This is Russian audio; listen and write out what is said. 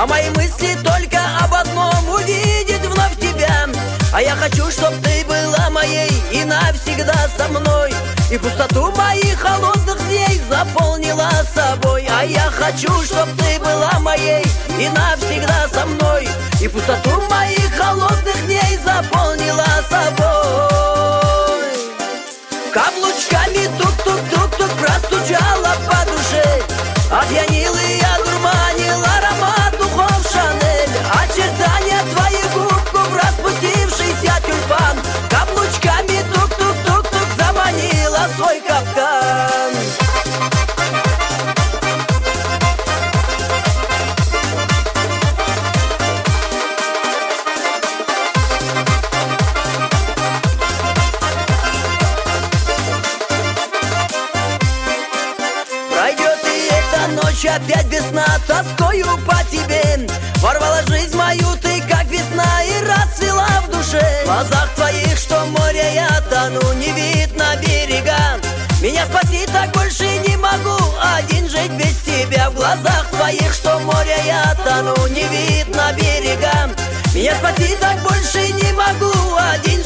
А мои мысли только об одном: увидеть вновь тебя. А я хочу, чтоб ты была моей и навсегда со мной, и пустоту моих холодных дней заполнила собой. А я хочу, чтоб ты была моей и навсегда со мной, и пустоту моих холодных дней заполнила собой. Каблучками тук-тук-тук-тук простучала по душе, опьянил и одурманил аромат духов Шанель. Очертания твоих губ, распустившийся тюльпан, каблучками тук-тук-тук-тук заманила в свой капкан. Пройдет и эта ночь, опять весна, тоскою по тебе. Ворвала жизнь мою ты, как весна, и расцвела в душе. В глазах твоих, что море, я тону, не видно берега. Меня спасти так больше не могу, один жить без тебя. В глазах твоих, что море, я тону, не видно берега. Меня спасти так больше не могу, один